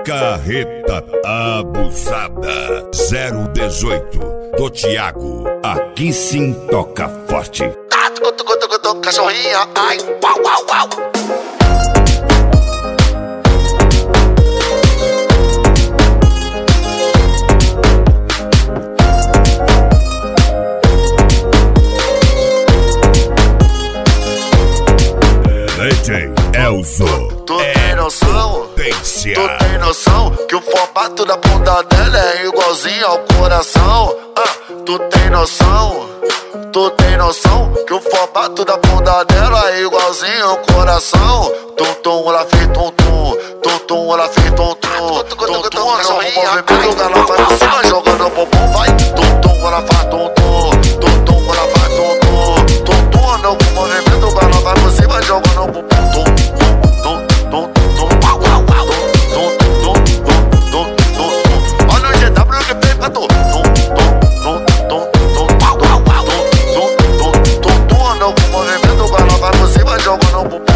Carreta abusada 018 do Thiago. Aqui sim toca forte. Cachorrinha, ai, uau, uau, uau. DJ Elzo. Tu tem noção? Potência. Tu tem noção que o formato da bunda dela é igualzinho ao coração? Tu tem noção? Tu tem noção que o formato da bunda dela é igualzinho ao coração? Tum-tum, ela fez tum-tum. Tum-tum, ela fez tum-tum. Tum-tum, ela o movimento, ela vai pra cima jogando o bumbum, vai. Tum-tum, ela faz tum-tum. Tum-tum, ela faz tum-tum. Tum-tum, ela o movimento, ela vai pra cima jogando o bumbum. Olha o GW que fez pra tu. O movimento, ela vai pra cima jogando o bumbum.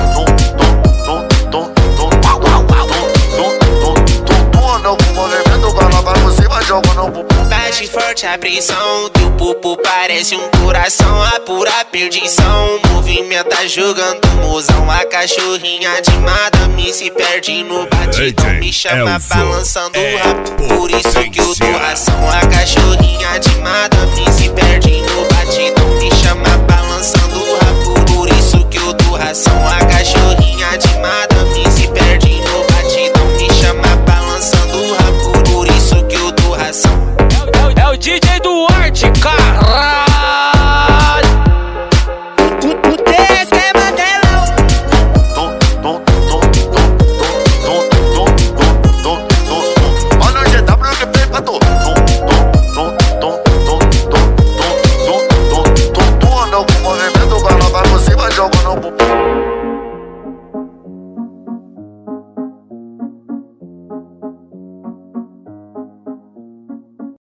Bate forte a pressão, teu pupo parece um coração, a pura perdição. Movimenta jogando mozão, a cachorrinha de madame se perde no batidão. Me chama balançando o rabo, por isso que eu dou ração. A cachorrinha de madame se perde no batidão. Me chama balançando o rabo, por isso que eu dou ração. A cachorrinha